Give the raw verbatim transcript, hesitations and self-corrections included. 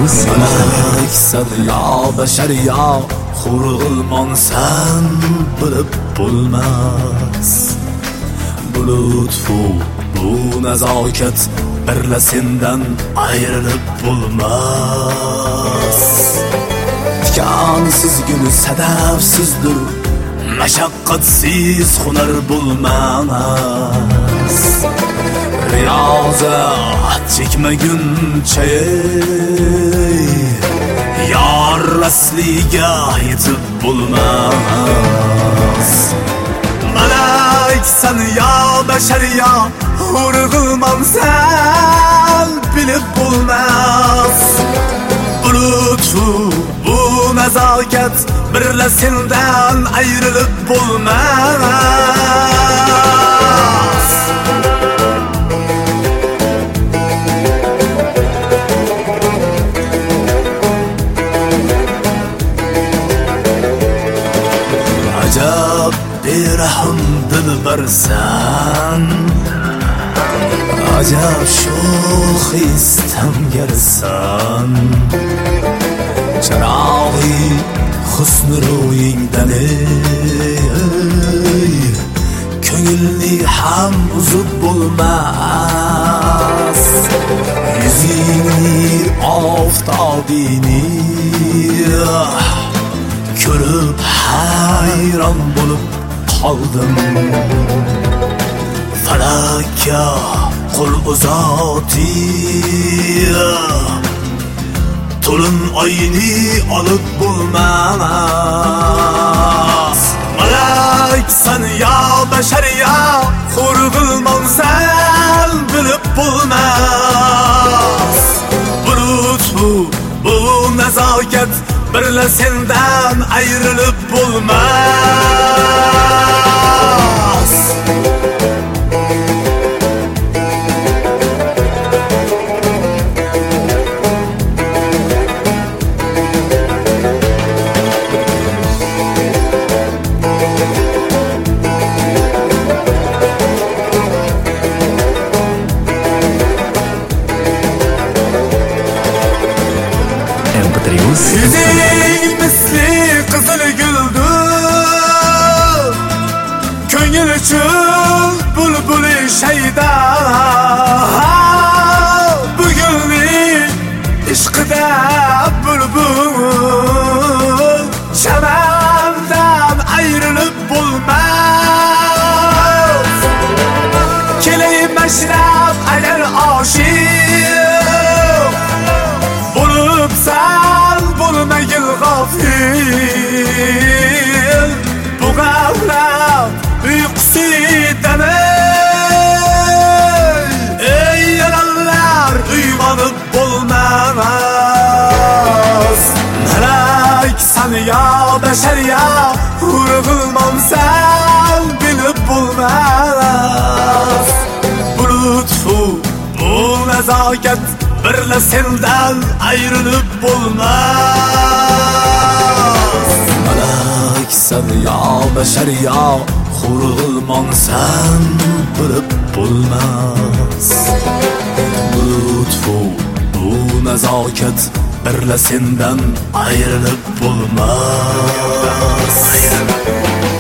Petrus Meleksan ya beşer ya Hurgulman sen bilip bulmaz. Bu lütfu, bu nezaket birle senden ayrılıp bulmaz. Tikansız gülü sedefsizdir, meşakkatsiz hunar bulmaz. Riyazat çekmeguncha yar asliga yetib bulmaz. Meleksan ya beşer ya hurgulman sen bilip bulmaz. Bu lütfu, bu nezaket birle senden ayrılıp bulmaz. Acab berahm dilbarsan, acab sho'x istamgarsan. Chirog'i husn ro'yingdan ko'ngilni ham uzib bo'lmas. Yuzingni oftobini ko'rib hayron bo'lib qoldim. Falakka qo'l uzati to'lin oyni olib bo'lmas. Meleksan ya beşer ya hurgulman sen bilip bulmaz. Bu lütfu, bu nezaket birle senden ayrılıp bulmaz. Yüzing misli kızıl güldü, köngül için bülbülü şeyda. Bugünlük işkıda bülbül çemenden ayrılıp bulmaz. Keleyim meşrep eğer aşık bulup sen bulmayın gafil. Bu gaflet uykusudan ey yalanlar uymanıp bulmaz. Meleksan ya beşer ya hurgulman sen bilip bulmaz. Bu lütfu, bu nezaket birle senden ayrılıp bulmaz. Meleksan ya beşer ya hurgulman sen bilip bulmaz. Bu lütfu, bu nezaket birle senden ayrılıp bulmaz.